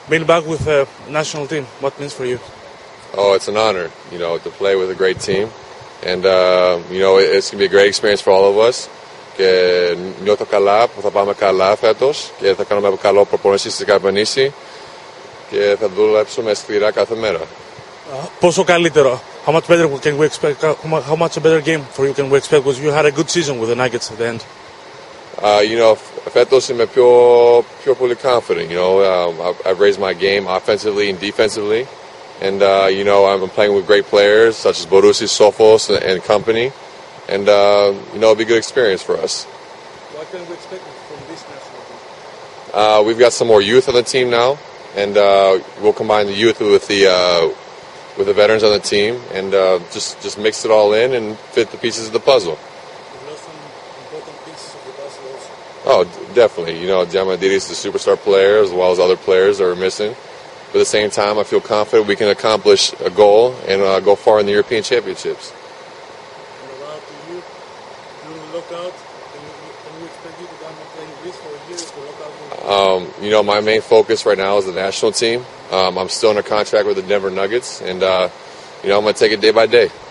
being back with the national team, what means for you? Oh, it's an honor, to play with a great team. And, it's going to be a great experience for all of us. Και νιώθω καλά που θα πάμε καλά φέτος και θα κάνουμε καλό προπόνηση στη Καρπενήσι και θα δουλέψουμε σκληρά κάθε μέρα. Πόσο καλύτερο? How much better can we expect? How much a better game for you can we expect? Because you had a good season with the Nuggets at the end. Φέτος είμαι πιο πολύ confident. I've raised my game offensively and defensively, and I'm playing with great players such as Borussia, Sofos, and company, and it'll be a good experience for us. What can we expect from this national team? We've got some more youth on the team now, and we'll combine the youth with the veterans on the team, and just mix it all in and fit the pieces of the puzzle. Oh, definitely. Diamandidis is a superstar player as well as other players that are missing. But at the same time, I feel confident we can accomplish a goal and go far in the European Championships. And about you, during the lockout, can we expect you to come and play in Greece for a year? My main focus right now is the national team. I'm still under contract with the Denver Nuggets, and I'm going to take it day by day.